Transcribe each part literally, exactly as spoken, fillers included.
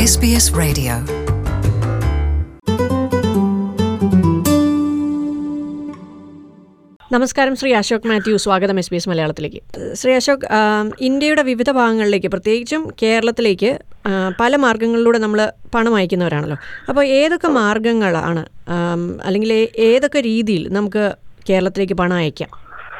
S B S Radio. നമസ്കാരം, ശ്രീ അശോക് മാത്യു. സ്വാഗതം S B S മലയാളത്തിലേക്ക്. ശ്രീ അശോക്, ഇന്ത്യയുടെ വിവിധ ഭാഗങ്ങളിലേക്ക്, പ്രത്യേകിച്ചും കേരളത്തിലേക്ക് പല മാർഗങ്ങളിലൂടെ നമ്മൾ പണം അയക്കുന്നവരാണല്ലോ. അപ്പോൾ ഏതൊക്കെ മാർഗങ്ങളാണ് അല്ലെങ്കിൽ ഏതൊക്കെ രീതിയിൽ നമുക്ക് കേരളത്തിലേക്ക് പണം അയക്കാം?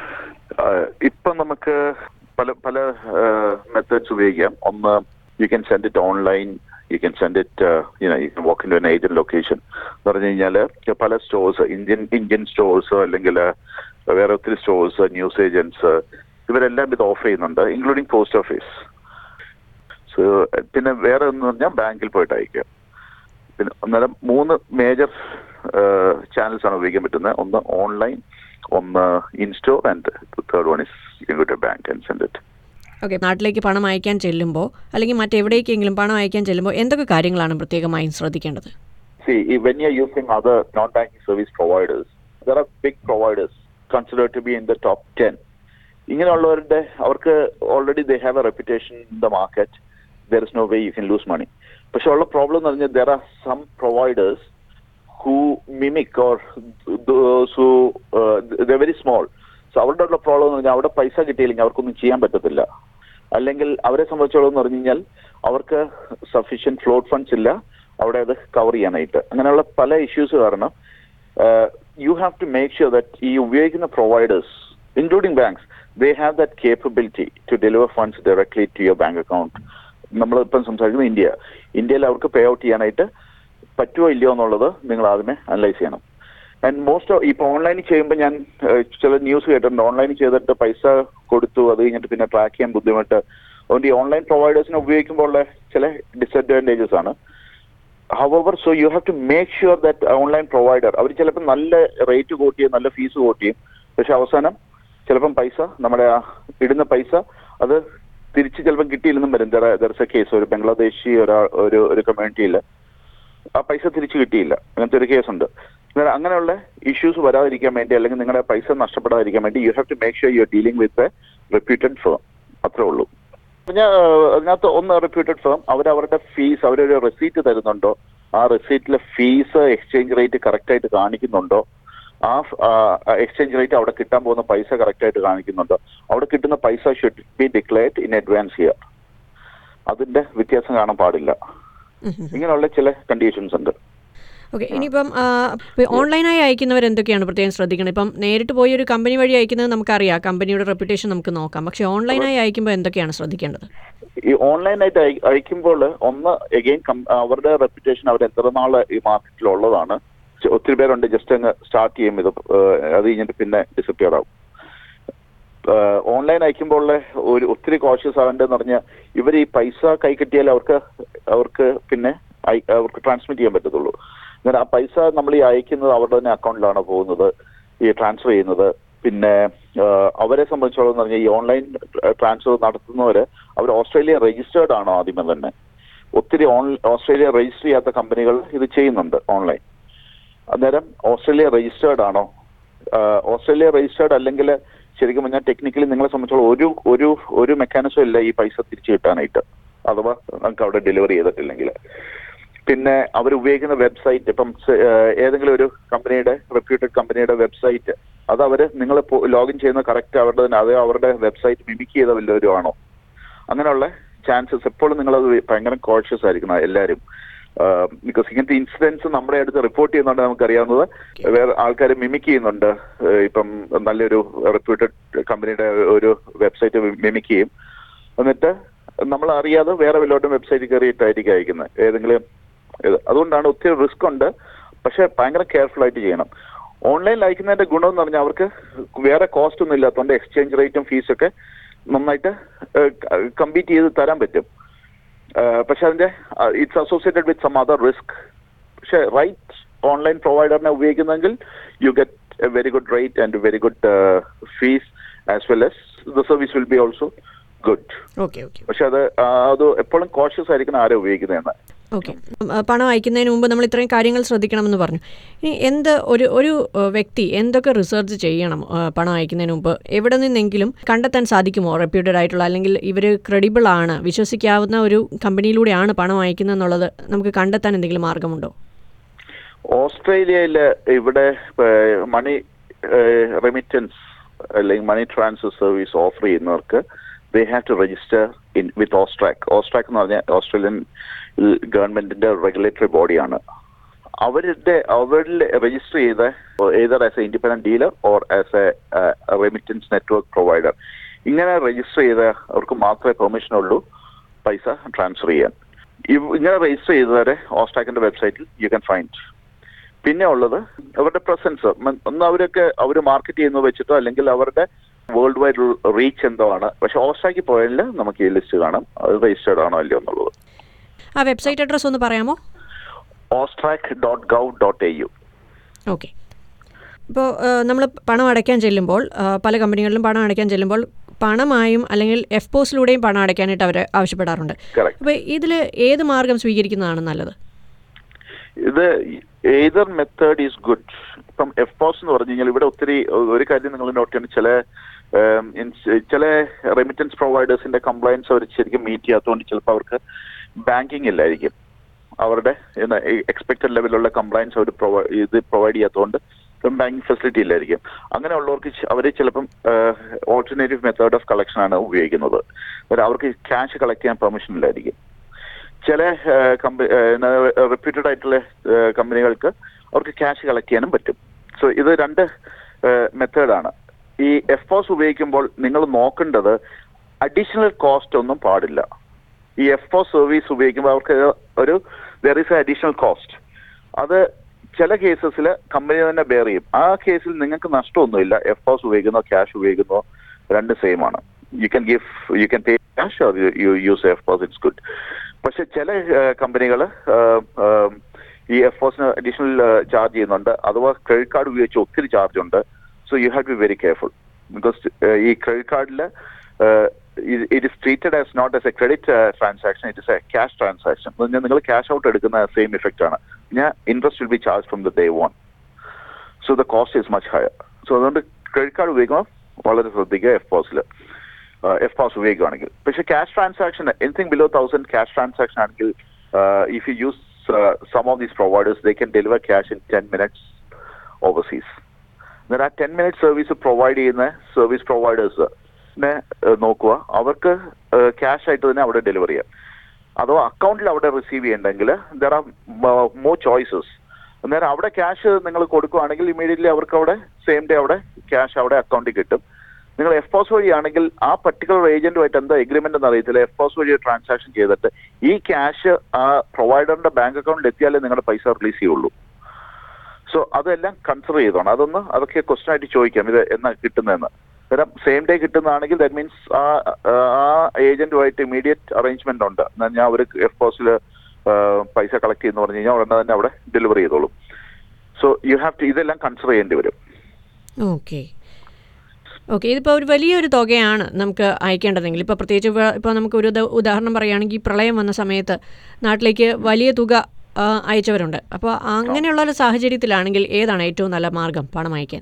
ഇപ്പം നമുക്ക് പല പല മെത്തേഡ്സ് ഉപയോഗിക്കാം. ഒന്ന്, you can send it online, you can send it you know you can walk in to an agent location എന്ന് പറഞ്ഞു കഴിഞ്ഞാൽ പല സ്റ്റോഴ്സ്, ഇന്ത്യൻ ഇന്ത്യൻ സ്റ്റോഴ്സ് അല്ലെങ്കിൽ വേറെ ഒത്തിരി സ്റ്റോഴ്സ്, ന്യൂസ് ഏജൻസ്, ഇവരെല്ലാം ഇത് ഓഫ് ചെയ്യുന്നുണ്ട്, ഇൻക്ലൂഡിങ് പോസ്റ്റ് ഓഫീസ്. സോ പിന്നെ വേറെ എന്ന് പറഞ്ഞാൽ ബാങ്കിൽ പോയിട്ട് അയക്കുക. പിന്നെ അന്നേരം മൂന്ന് മേജർ ചാനൽസ് ആണ് ഉപയോഗിക്കാൻ പറ്റുന്നത്. ഒന്ന് ഓൺലൈൻ, ഒന്ന് in store, and third one is you can go to bank and send it. Okay, നാട്ടിലേക്ക് പണം അയക്കാൻ ചെല്ലുമ്പോൾ അല്ലെങ്കിൽ മറ്റെവിടേക്കെങ്കിലും പണം അയക്കാൻ ചെല്ലുമ്പോൾ എന്തൊക്കെ കാര്യങ്ങളാണ് പ്രത്യേകമായും ശ്രദ്ധിക്കേണ്ടത്? See, when you're using other non-banking service providers, there are big providers considered to be in the top ten. ഇങ്ങനെയുള്ളവരുടെ അവർക്ക് already they have a reputation in the market. There is no way you can lose money. പക്ഷെ ഉള്ള problem എന്ന് പറഞ്ഞാൽ there are some providers who mimic or those who uh, they're very small. So അവരുടെ ഉള്ള problem എന്ന് പറഞ്ഞാൽ അവിടെ പൈസ കിട്ടിയില്ലെങ്കിൽ അവർക്കൊന്നും ചെയ്യാൻ പറ്റത്തില്ല. അല്ലെങ്കിൽ അവരെ സംബന്ധിച്ചോളം എന്ന് പറഞ്ഞു കഴിഞ്ഞാൽ അവർക്ക് സഫീഷ്യന്റ് ഫ്ലോട്ട് ഫണ്ട്സ് ഇല്ല അവിടെ അത് കവർ ചെയ്യാനായിട്ട്. അങ്ങനെയുള്ള പല ഇഷ്യൂസ് കാരണം you have to make sure that ഈ ഉപയോഗിക്കുന്ന providers, including banks, they have that capability to deliver funds directly to your bank account. നമ്മളിപ്പം സംസാരിക്കുന്നത് ഇന്ത്യ ഇന്ത്യയിൽ അവർക്ക് പേ ഔട്ട് ചെയ്യാനായിട്ട് പറ്റുമോ ഇല്ലയോ എന്നുള്ളത് നിങ്ങൾ ആദ്യമേ അനലൈസ് ചെയ്യണം. ആൻഡ് മോസ്റ്റ് ഇപ്പോൾ ഓൺലൈനിൽ ചെയ്യുമ്പോൾ ഞാൻ ചില ന്യൂസ് കേട്ടിട്ടുണ്ട്, ഓൺലൈനിൽ ചെയ്തിട്ട് പൈസ കൊടുത്തു, അത് കഴിഞ്ഞിട്ട് പിന്നെ ട്രാക്ക് ചെയ്യാൻ ബുദ്ധിമുട്ട്. അതുകൊണ്ട് ഈ ഓൺലൈൻ പ്രൊവൈഡേഴ്സിനെ ഉപയോഗിക്കുമ്പോൾ ഉള്ള ചില ഡിസഡ്വാൻറ്റേജസ് ആണ്. However so you have to make sure that online provider അവർ ചിലപ്പോൾ നല്ല റേറ്റ് കോട്ട് ചെയ്യും, നല്ല ഫീസ് കോട്ട് ചെയ്യും, പക്ഷെ അവസാനം ചിലപ്പം പൈസ നമ്മുടെ ഇടുന്ന പൈസ അത് തിരിച്ച് ചിലപ്പം കിട്ടിയില്ലെന്നും വരും. ദർസ് എ കേസ്, ഒരു ബംഗ്ലാദേശി ഒരാ ഒരു ഒരു കമ്മ്യൂണിറ്റിയിൽ ആ പൈസ തിരിച്ച് കിട്ടിയില്ല, അങ്ങനത്തെ ഒരു കേസുണ്ട്. അങ്ങനെയുള്ള ഇഷ്യൂസ് വരാതിരിക്കാൻ വേണ്ടി അല്ലെങ്കിൽ നിങ്ങളുടെ പൈസ നഷ്ടപ്പെടാതിരിക്കാൻ വേണ്ടി you have to make sure you are dealing with a reputed firm. അത്രേ ഉള്ളൂ. ഞാൻ അതിനകത്ത് ഒന്ന് റെപ്യൂട്ടഡ് ഫേം, അവരവരുടെ ഫീസ് അവരൊരു റെസീറ്റ് തരുന്നുണ്ടോ, ആ റെസീറ്റിലെ ഫീസ് എക്സ്ചേഞ്ച് റേറ്റ് കറക്റ്റായിട്ട് കാണിക്കുന്നുണ്ടോ, ആ എക്സ്ചേഞ്ച് റേറ്റ് അവിടെ കിട്ടാൻ പോകുന്ന പൈസ കറക്റ്റായിട്ട് കാണിക്കുന്നുണ്ടോ, അവിടെ കിട്ടുന്ന പൈസ should be declared in advance here. അതിന്റെ വ്യത്യാസം കാണാൻ പാടില്ല. ഇങ്ങനെയുള്ള ചില കണ്ടീഷൻസ് ഉണ്ട്. ഓക്കെ, ഇനിയിപ്പം ഓൺലൈനായി അയക്കുന്നവർ എന്തൊക്കെയാണ് പ്രത്യേകം ശ്രദ്ധിക്കണം? ഇപ്പം നേരിട്ട് പോയി ഒരു കമ്പനി വഴി അയക്കുന്നത് നമുക്കറിയാം, കമ്പനിയുടെ റെപ്യൂട്ടേഷൻ നമുക്ക് നോക്കാം. പക്ഷെ ഓൺലൈനായി അയക്കുമ്പോൾ എന്തൊക്കെയാണ് ശ്രദ്ധിക്കേണ്ടത്? ഈ ഓൺലൈനായിട്ട് അയക്കുമ്പോൾ ഒന്ന്, എഗെയിൻ അവരുടെ റെപ്യൂട്ടേഷൻ അവർ എത്ര നാൾ ഈ മാർക്കറ്റിലുള്ളതാണ്. ഒത്തിരി പേരുണ്ട് ജസ്റ്റ് അങ്ങ് സ്റ്റാർട്ട് ചെയ്യും, ഇത് അത് കഴിഞ്ഞിട്ട് പിന്നെ ഡിസപ്പിയർ ആവും. ഓൺലൈൻ അയക്കുമ്പോൾ ഒരു ഒത്തിരി കോഷ്യസ് ആവേണ്ടതെന്ന് പറഞ്ഞാൽ ഇവർ ഈ പൈസ കൈ കിട്ടിയാൽ അവർക്ക് അവർക്ക് പിന്നെ അവർക്ക് ട്രാൻസ്മിറ്റ് ചെയ്യാൻ പറ്റത്തുള്ളൂ. എന്നാൽ ആ പൈസ നമ്മൾ ഈ അയക്കുന്നത് അവരുടെ തന്നെ അക്കൗണ്ടിലാണ് പോകുന്നത്, ഈ ട്രാൻസ്ഫർ ചെയ്യുന്നത്. പിന്നെ അവരെ സംബന്ധിച്ചോളം എന്ന് പറഞ്ഞാൽ ഈ ഓൺലൈൻ ട്രാൻസ്ഫർ നടത്തുന്നവർ അവർ ഓസ്ട്രേലിയ രജിസ്റ്റേർഡ് ആണോ ആദ്യമേ തന്നെ. ഒത്തിരി ഓൺ ഓസ്ട്രേലിയ രജിസ്റ്റർ ചെയ്യാത്ത കമ്പനികൾ ഇത് ചെയ്യുന്നുണ്ട് ഓൺലൈൻ. അന്നേരം ഓസ്ട്രേലിയ രജിസ്റ്റേർഡ് ആണോ? ഓസ്ട്രേലിയ രജിസ്റ്റേർഡ് അല്ലെങ്കിൽ ശരിക്കും പറഞ്ഞാൽ ടെക്നിക്കലി നിങ്ങളെ സംബന്ധിച്ചോളം ഒരു ഒരു ഒരു മെക്കാനിസം ഇല്ല ഈ പൈസ തിരിച്ചു കിട്ടാനായിട്ട്, അഥവാ നമുക്ക് അവിടെ ഡെലിവറി ചെയ്തിട്ടില്ലെങ്കിൽ. പിന്നെ അവർ ഉപയോഗിക്കുന്ന വെബ്സൈറ്റ്, ഇപ്പം ഏതെങ്കിലും ഒരു കമ്പനിയുടെ റെപ്യൂട്ടഡ് കമ്പനിയുടെ വെബ്സൈറ്റ്, അത് അവർ നിങ്ങൾ ലോഗിൻ ചെയ്യുന്ന കറക്റ്റ് അവരുടെ തന്നെ അത് അവരുടെ വെബ്സൈറ്റ് മിമിക് ചെയ്ത വല്ലവരും ആണോ? അങ്ങനെയുള്ള ചാൻസസ് എപ്പോഴും നിങ്ങളത് ഭയങ്കര കോഷ്യസ് ആയിരിക്കണം എല്ലാവരും. ബിക്കോസ് ഇങ്ങനത്തെ ഇൻസിഡൻസ് നമ്മുടെ അടുത്ത് റിപ്പോർട്ട് ചെയ്യുന്നുണ്ട്, നമുക്കറിയാവുന്നത് വേറെ ആൾക്കാർ മിമിക് ചെയ്യുന്നുണ്ട്. ഇപ്പം നല്ലൊരു റെപ്യൂട്ടഡ് കമ്പനിയുടെ ഒരു വെബ്സൈറ്റ് മിമിക് ചെയ്യും, എന്നിട്ട് നമ്മൾ അറിയാതെ വേറെ വല്ലോട്ടും വെബ്സൈറ്റ് കയറിയിട്ടായിരിക്കും അയക്കുന്നത് ഏതെങ്കിലും. അതുകൊണ്ടാണ് ഒത്തിരി റിസ്ക് ഉണ്ട്, പക്ഷെ ഭയങ്കര കെയർഫുൾ ആയിട്ട് ചെയ്യണം. ഓൺലൈനിൽ അയക്കുന്നതിന്റെ ഗുണം എന്ന് പറഞ്ഞാൽ അവർക്ക് വേറെ കോസ്റ്റ് ഒന്നും ഇല്ലാത്തതുകൊണ്ട് എക്സ്ചേഞ്ച് റേറ്റും ഫീസൊക്കെ നന്നായിട്ട് കമ്പീറ്റ് ചെയ്ത് തരാൻ പറ്റും. പക്ഷെ അതിന്റെ it's associated with some other risk. പക്ഷെ റൈറ്റ് ഓൺലൈൻ പ്രൊവൈഡറിനെ ഉപയോഗിക്കുന്നെങ്കിൽ you get a very good rate and very good fees as well as the service will be also good. പക്ഷെ അത് അത് എപ്പോഴും കോഷ്യസ് ആയിരിക്കണം ആരെ ഉപയോഗിക്കുന്നതെന്ന്. ഓക്കെ, പണം അയക്കുന്നതിന് മുമ്പ് നമ്മൾ ഇത്രയും കാര്യങ്ങൾ ശ്രദ്ധിക്കണമെന്ന് പറഞ്ഞു. ഇനി എന്ത് ഒരു ഒരു വ്യക്തി എന്തൊക്കെ റിസർച്ച് ചെയ്യണം പണം അയക്കുന്നതിന് മുമ്പ്? എവിടെ നിന്നെങ്കിലും കണ്ടെത്താൻ സാധിക്കുമോ റെപ്യൂട്ടഡ് ആയിട്ടുള്ള, അല്ലെങ്കിൽ ഇവർ ക്രെഡിബിൾ ആണ്, വിശ്വസിക്കാവുന്ന ഒരു കമ്പനിയിലൂടെയാണ് പണം അയക്കുന്നത് എന്നുള്ളത് നമുക്ക് കണ്ടെത്താൻ എന്തെങ്കിലും മാർഗമുണ്ടോ? ഓസ്ട്രേലിയയിൽ ഇവിടെ മണി റെമിറ്റൻസ് അല്ലെങ്കിൽ മണി ട്രാൻസ്ഫർ സർവീസ് ഓഫർ ചെയ്യുന്നവർക്ക് they have to register in with OSTRAC. OSTRAC എന്ന് പറഞ്ഞാൽ ഓസ്ട്രേലിയൻ ഗവൺമെന്റിന്റെ റെഗുലേറ്ററി ബോഡിയാണ്. അവരുടെ അവരിൽ രജിസ്റ്റർ ചെയ്ത either as a independent dealer or as a uh, remittance network provider, ഇങ്ങനെ രജിസ്റ്റർ ചെയ്ത അവർക്ക് മാത്രമേ പെർമിഷൻ ഉള്ളൂ പൈസ ട്രാൻസ്ഫർ ചെയ്യാൻ. ഇങ്ങനെ രജിസ്റ്റർ ചെയ്തവരെ ഓസ്ട്രാക്കിന്റെ വെബ്സൈറ്റിൽ യു ക്യാൻ ഫൈൻഡ്. പിന്നെ ഉള്ളത് അവരുടെ പ്രസൻസ്. ഒന്ന് അവരൊക്കെ അവർ മാർക്കറ്റ് ചെയ്യുന്നത് വെച്ചിട്ടോ അല്ലെങ്കിൽ അവരുടെ വേൾഡ് വൈഡ് റീച്ച് എന്തോ ആണ്. പക്ഷെ ഓസ്ട്രാക്കി പോയാൽ നമുക്ക് ഈ ലിസ്റ്റ് കാണാം, അത് രജിസ്റ്റേർഡ് ആണോ അല്ലയോ എന്നുള്ളത്. ആ വെബ്സൈറ്റ് അഡ്രസ് ഒന്ന് പറയാമോ? AUSTRAC dot gov dot A U. Okay. ഇപ്പോൾ നമ്മൾ പണം അടയ്ക്കാൻ ചെല്ലുമ്പോൾ, പല കമ്പനികളിലും പണം അടയ്ക്കാൻ ചെല്ലുമ്പോൾ പണമായും അല്ലെങ്കിൽ എഫ് പോസിലൂടെയും പണം അടയ്ക്കാനായിട്ട് അവർ ആവശ്യപ്പെടാറുണ്ട്. അപ്പോൾ ഇതിൽ ഏത് മാർഗം സ്വീകരിക്കുന്നതാണ് നല്ലത്? ഇത് ഏതർ മെത്തേഡ് ഈസ് ഗുഡ്. ഇപ്പം എഫ് പോസ് എന്ന് പറഞ്ഞു കഴിഞ്ഞാൽ ഇവിടെ ഒത്തിരി ഒരു കാര്യം നിങ്ങൾ നോട്ട് ചെയ്യണം, ചില ചില റെമിറ്റൻസ് പ്രൊവൈഡേഴ്സിന്റെ കംപ്ലയൻസ് അവർ ശരിക്കും മീറ്റ് ചെയ്യാത്തതുകൊണ്ട് ചിലപ്പോൾ അവർക്ക് ബാങ്കിങ് ഇല്ലായിരിക്കും. അവരുടെ എക്സ്പെക്റ്റഡ് ലെവലിലുള്ള കംപ്ലയൻസ് അവർ പ്രൊവൈ ഇത് പ്രൊവൈഡ് ചെയ്യാത്തതുകൊണ്ട് ബാങ്കിങ് ഫെസിലിറ്റി ഇല്ലായിരിക്കും. അങ്ങനെയുള്ളവർക്ക് അവർ ചിലപ്പം ഓൾട്ടർനേറ്റീവ് മെത്തേഡ് ഓഫ് കളക്ഷൻ ആണ് ഉപയോഗിക്കുന്നത്. അവർക്ക് ക്യാഷ് കളക്ട് ചെയ്യാൻ പെർമിഷൻ ഇല്ലായിരിക്കും. ചില കമ്പനി റെപ്യൂട്ടഡ് ആയിട്ടുള്ള കമ്പനികൾക്ക് അവർക്ക് ക്യാഷ് കളക്ട് ചെയ്യാനും പറ്റും. സോ ഇത് രണ്ട് മെത്തേഡാണ്. ഈ എഫ് പോസ് ഉപയോഗിക്കുമ്പോൾ നിങ്ങൾ നോക്കേണ്ടത് അഡീഷണൽ കോസ്റ്റ് ഒന്നും പാടില്ല. ഈ എഫ് പോസ് സർവീസ് ഉപയോഗിക്കുമ്പോൾ അവർക്ക് ഒരു there is a additional cost. അത് ചില കേസസിൽ കമ്പനി തന്നെ ബെയർ ചെയ്യും. ആ കേസിൽ നിങ്ങൾക്ക് നഷ്ടമൊന്നുമില്ല. എഫ് പോസ് ഉപയോഗിക്കുന്നോ ക്യാഷ് ഉപയോഗിക്കുന്നോ രണ്ട് സെയിം ആണ്. You can give you can pay cash or you use EFTPOS, it's good. പക്ഷെ ചില കമ്പനികൾ ഈ എഫ് പോസിന് അഡീഷണൽ ചാർജ് ചെയ്യുന്നുണ്ട്, അഥവാ ക്രെഡിറ്റ് കാർഡ് ഉപയോഗിച്ച് ഒത്തിരി ചാർജ് ഉണ്ട്. So you have to be very careful. Because ഈ ക്രെഡിറ്റ് കാർഡിൽ it is treated as not as a credit transaction, it is a cash transaction. നിങ്ങൾ ക്യാഷ് ഔട്ട് എടുക്കുന്ന same effect ആണ്. ഞാൻ interest will be charge from the day one. So the cost is much higher. So അതുകൊണ്ട് credit card ഉപയോഗിക്കുമ്പോൾ വളരെ ശ്രദ്ധിക്കുക എഫ് പോസിൽ എഫ് പോസ് ഉപയോഗിക്കുകയാണെങ്കിൽ. പക്ഷേ cash transaction anything below thousand cash transaction ആണെങ്കിൽ if you use some of these providers they can deliver cash in ten minutes overseas. എന്നാൽ ആ ടെൻ മിനിറ്റ് സർവീസ് പ്രൊവൈഡ് ചെയ്യുന്ന സർവീസ് പ്രൊവൈഡേഴ്സിനെ നോക്കുക, അവർക്ക് ക്യാഷ് ആയിട്ട് തന്നെ അവിടെ ഡെലിവർ ചെയ്യാം. അഥവാ അക്കൗണ്ടിൽ അവിടെ റിസീവ് ചെയ്യണമെങ്കിൽ ദർ ആർ മോർ ചോയ്സസ്. അന്നേരം അവിടെ ക്യാഷ് നിങ്ങൾ കൊടുക്കുകയാണെങ്കിൽ ഇമീഡിയറ്റ്ലി അവർക്ക് അവിടെ സെയിം ഡേ അവിടെ ക്യാഷ് അവിടെ അക്കൗണ്ടിൽ കിട്ടും. നിങ്ങൾ എഫ് പോസ് വഴിയാണെങ്കിൽ ആ പർട്ടിക്കുലർ ഏജന്റുമായിട്ട് എന്താ എഗ്രിമെന്റ് എന്ന് അറിയത്തില്ല. എഫ് പോസ് വഴി ട്രാൻസാക്ഷൻ ചെയ്തിട്ട് ഈ ക്യാഷ് ആ പ്രൊവൈഡറിന്റെ ബാങ്ക് അക്കൗണ്ടിൽ എത്തിയാലേ നിങ്ങളുടെ പൈസ റിലീസ് ചെയ്യുള്ളൂ. സോ അതെല്ലാം കൺസിഡർ ചെയ്തോണം. അതൊന്ന് അതൊക്കെ ക്വസ്റ്റൻ ആയിട്ട് ചോദിക്കാം, ഇത് എന്നാ കിട്ടുന്നതെന്ന്. അന്നേരം സെയിം ഡേ കിട്ടുന്നതാണെങ്കിൽ ദാറ്റ് മീൻസ് ആ ആ ഏജന്റുമായിട്ട് ഇമീഡിയറ്റ് അറേഞ്ച്മെന്റ് ഉണ്ട്. എന്നാൽ ഞാൻ ഒരു എഫ് പോസിൽ പൈസ കളക്ട് ചെയ്യുന്ന പറഞ്ഞു കഴിഞ്ഞാൽ ഉടനെ തന്നെ അവിടെ ഡെലിവറി ചെയ്തോളും. സോ യു ഹാവ് ടു ഇതെല്ലാം കൺസിഡർ ചെയ്യേണ്ടി വരും. ഓക്കെ ഓക്കെ ഇതിപ്പോൾ ഒരു വലിയൊരു തുകയാണ് നമുക്ക് അയക്കേണ്ടതെങ്കിൽ, ഇപ്പോൾ പ്രത്യേകിച്ച് ഇപ്പോൾ നമുക്ക് ഒരു ഉദാഹരണം പറയുകയാണെങ്കിൽ പ്രളയം വന്ന സമയത്ത് നാട്ടിലേക്ക് വലിയ തുക അയച്ചവരുണ്ട്. അപ്പോൾ അങ്ങനെയുള്ള ഒരു സാഹചര്യത്തിലാണെങ്കിൽ ഏതാണ് ഏറ്റവും നല്ല മാർഗം പണം അയക്കാൻ?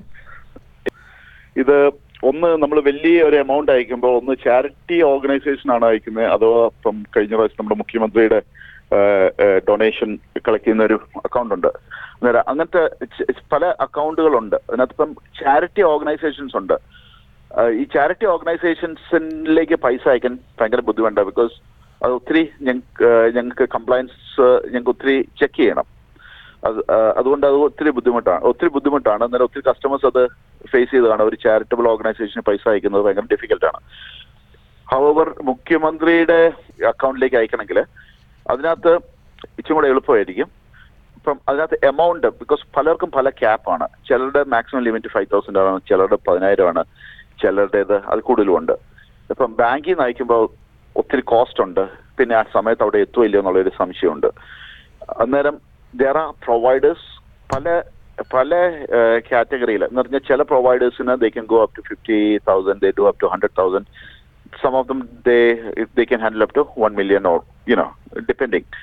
ഇത് ഒന്ന് നമ്മൾ വലിയ ഒരു എമൗണ്ട് അയക്കുമ്പോൾ ഒന്ന് ചാരിറ്റി ഓർഗനൈസേഷൻ ആണ് അയക്കുന്നത്, അഥവാ ഇപ്പം കഴിഞ്ഞ പ്രാവശ്യം നമ്മുടെ മുഖ്യമന്ത്രിയുടെ ഡൊണേഷൻ കളക്ട് ചെയ്യുന്ന ഒരു അക്കൗണ്ട് ഉണ്ട്. അന്നേരം അങ്ങനത്തെ പല അക്കൗണ്ടുകളുണ്ട്. അതിനകത്ത് ഇപ്പം ചാരിറ്റി ഓർഗനൈസേഷൻസ് ഉണ്ട്. ഈ ചാരിറ്റി ഓർഗനൈസേഷൻസിലേക്ക് പൈസ അയക്കാൻ ഭയങ്കര ബുദ്ധിമുട്ടാണ്. ബിക്കോസ് അത് ഒത്തിരി ഞങ്ങൾക്ക് ഞങ്ങൾക്ക് കംപ്ലയൻസ് ഞങ്ങൾക്ക് ഒത്തിരി ചെക്ക് ചെയ്യണം. അത് അതുകൊണ്ട് അത് ഒത്തിരി ബുദ്ധിമുട്ടാണ് ഒത്തിരി ബുദ്ധിമുട്ടാണ് അന്നേരം ഒത്തിരി കസ്റ്റമേഴ്സ് അത് ഫേസ് ചെയ്തതാണ്. ഒരു ചാരിറ്റബിൾ ഓർഗനൈസേഷന് പൈസ അയക്കുന്നത് ഭയങ്കര ഡിഫിക്കൽട്ടാണ്. ഹവർ മുഖ്യമന്ത്രിയുടെ അക്കൗണ്ടിലേക്ക് അയക്കണമെങ്കിൽ അതിനകത്ത് ഇച്ചും കൂടെ എളുപ്പമായിരിക്കും. ഇപ്പം അതിനകത്ത് എമൗണ്ട് ബിക്കോസ് പലർക്കും പല ക്യാപ്പാണ്. ചിലരുടെ മാക്സിമം ലിമിറ്റ് ഫൈവ് തൗസൻഡ് ആണ്, ചിലരുടെ പതിനായിരം ആണ്, ചിലരുടേത് അത് കൂടുതലുമുണ്ട്. ഇപ്പം ബാങ്കിൽ നിന്ന് അയക്കുമ്പോൾ ഒത്തിരി കോസ്റ്റ് ഉണ്ട്, പിന്നെ ആ സമയത്ത് അവിടെ എത്തുമില്ല എന്നുള്ളൊരു സംശയമുണ്ട്. അന്നേരം ദർ ആർ പ്രൊവൈഡേഴ്സ് പല പല കാറ്റഗറിയിൽ എന്ന് പറഞ്ഞാൽ ചില പ്രൊവൈഡേഴ്സിന് they can go up to fifty thousand, they do up to hundred thousand, some of them they they can handle up to one million or you know depending.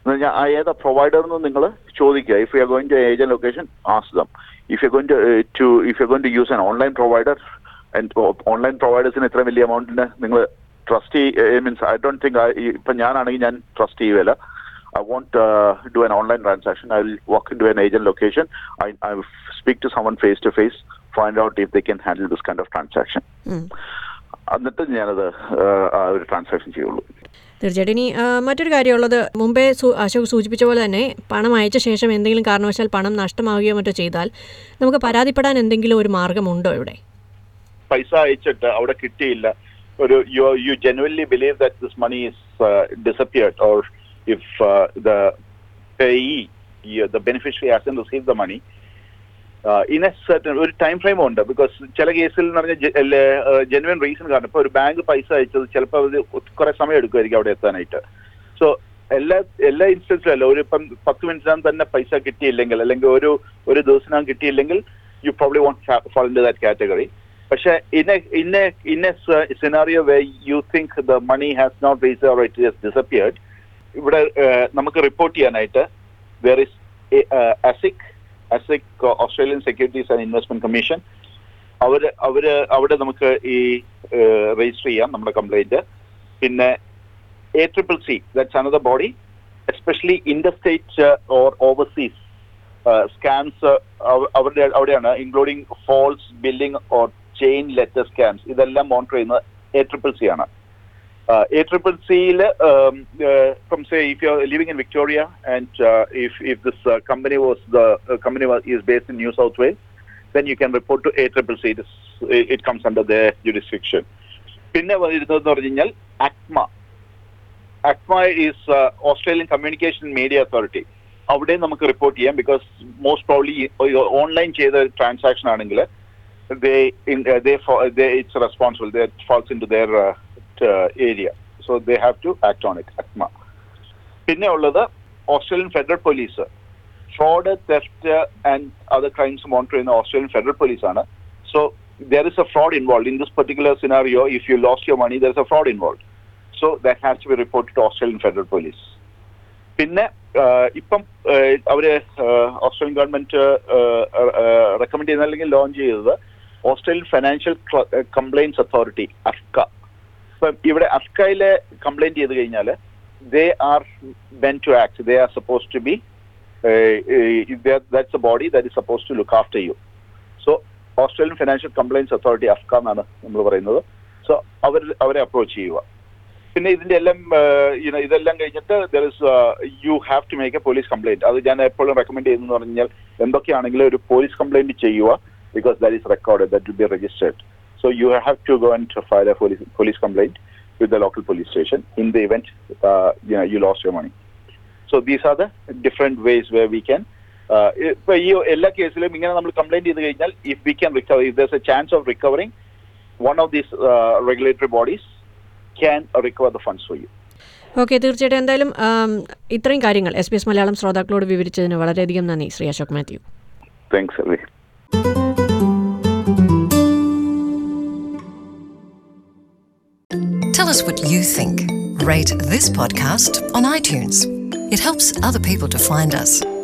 ഏതാ പ്രൊവൈഡർ എന്ന് നിങ്ങൾ ചോദിക്കുക. If you are going to agent location, ask them. If you going to to if you going to use an online provider, online പ്രൊവൈഡേഴ്സിന് ഇത്ര വലിയ എമൗണ്ടിന് നിങ്ങൾ trust means I don't think, ഇപ്പം ഞാനാണെങ്കിൽ ഞാൻ ട്രസ്റ്റ് ചെയ്യുകയില്ല. I won't uh, do an online transaction. I will walk into an agent location. I, I will speak to someone face to face, find out if they can handle this kind of transaction. എന്നിട്ട് ഞാനത് ഒരു transaction ചെയ്യുള്ളൂ. തീർച്ചയായിട്ടും. ഇനി മറ്റൊരു കാര്യമുള്ളത്, മുമ്പേ അശോക് സൂചിപ്പിച്ച പോലെ തന്നെ പണം അയച്ച ശേഷം എന്തെങ്കിലും കാരണവശാൽ പണം നഷ്ടമാവുകയോ മറ്റോ ചെയ്താൽ നമുക്ക് പരാതിപ്പെടാൻ എന്തെങ്കിലും ഒരു മാർഗമുണ്ടോ ഇവിടെ? പൈസ അയച്ചിട്ട് അവിടെ കിട്ടിയില്ല, ഒരു you you genuinely believe that this money is disappeared, or if uh, the payee, uh, the beneficiary hasn't received the money uh, in a certain ഒരു ടൈം ഫ്രെയിം ഉണ്ട്. ബിക്കോസ് ചില കേസിൽ എന്ന് പറഞ്ഞാൽ ജെനുവൻ റീസൺ കാരണം ഇപ്പോൾ ഒരു ബാങ്ക് പൈസ അയച്ചത് ചിലപ്പോൾ അത് കുറെ സമയം എടുക്കുമായിരിക്കും അവിടെ എത്താനായിട്ട്. സോ എല്ലാ എല്ലാ ഇൻസ്റ്റൻസിലും അല്ല, ഒരു ഇപ്പം പത്ത് മിനിറ്റിനകം തന്നെ പൈസ കിട്ടിയില്ലെങ്കിൽ, അല്ലെങ്കിൽ ഒരു ഒരു ദിവസത്തിനകം കിട്ടിയില്ലെങ്കിൽ, you probably won't fall into that category. പക്ഷേ in a in a in a scenario where you think the money has not reached or it has disappeared, ഇവിടെ നമുക്ക് റിപ്പോർട്ട് ചെയ്യാനായിട്ട് there is ASIC ASIC Australian Securities and Investment Commission. അവര് അവര് അവിടെ നമുക്ക് ഈ register ചെയ്യാം നമ്മുടെ കംപ്ലൈന്റ്. പിന്നെ A triple C, that's another body, especially interstate or overseas scams അവരുടെ അവിടെയാണ്, including false billing or chain letter scams, ഇതെല്ലാം മോണിറ്റർ ചെയ്യുന്നത് എ ട്രിപ്പിൾ സി ആണ്. Uh, A C C C, um, uh, from say if you're living in Victoria and uh, if if this uh, company was the uh, company was, is based in New South Wales, then you can report to A C C C. This, it comes under their jurisdiction. Pinne varunathu orijinal A C M A. A C M A is uh, Australian Communication Media Authority. Avade namukku report cheyam, because most probably online cheyda transaction aanengil they in uh, they, they it's responsible, they falls into their uh, Uh, area, so they have to act on it. A C M A. പിന്നെ ഉള്ളത് Australian Federal Police, fraud, theft and other crimes monitor ചെയ്യുന്ന Australian Federal Police ആണ്. So there is a fraud involved in this particular scenario. If you lost your money, there is a fraud involved, so that has to be reported to Australian Federal Police. പിന്നെ ഇപ്പം അവര് Australian government recommend ചെയ്യുന്ന അല്ലെങ്കിൽ launch ചെയ്തത് Australian Financial Complaints Authority, AFCA. ഇപ്പം ഇവിടെ അഫ്കയിലെ complaint ചെയ്ത് കഴിഞ്ഞാൽ they are meant to act, they are suppose to be, that's a body that is suppose to look after you. So Australian Financial Complaints Authority, AFCA എന്നാണ് നമ്മൾ പറയുന്നത്. So അവർ അവരെ approach ചെയ്യുക. പിന്നെ ഇതിന്റെ എല്ലാം ഇതെല്ലാം കഴിഞ്ഞിട്ട് there is you have to make a police complaint. അത് ഞാൻ എപ്പോഴും റെക്കമെൻഡ് ചെയ്യുന്നു പറഞ്ഞാൽ എന്തൊക്കെയാണെങ്കിലും ഒരു പോലീസ് കംപ്ലൈന്റ് ചെയ്യുക, because that is recorded, that will be registered. So you have to go and file a police, police complaint with the local police station in the event uh, you know you lost your money. So these are the different ways where we can ഇപ്പൊ ഈ എല്ലാ കേസിലും ഇങ്ങനെ നമ്മൾ complaint ചെയ്ത് കഴിഞ്ഞാൽ if we can recover, if there's a chance of recovering, one of these uh, regulatory bodies can recover the funds for you. Okay, തീർച്ചയായിട്ടും. എന്തായാലും ഇത്രയും കാര്യങ്ങൾ എസ് ബി എസ് മലയാളം ശ്രോതാക്കളോട് വിവരിച്ചതിന് വളരെയധികം നന്ദി ശ്രീ അശോക് മാത്യു. താങ്ക്സ് അല്ലേ. Tell us what you think. Rate this podcast on iTunes. It helps other people to find us.